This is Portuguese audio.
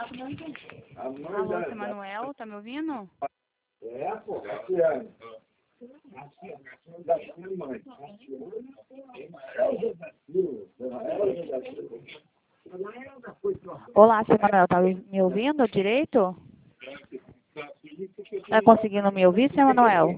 A mãe Alô, da... seu Manuel, tá me ouvindo? É, pô, Cassiane. Da sua mãe. Olá, seu Manuel, tá me ouvindo direito? Tá conseguindo me ouvir, seu Manuel?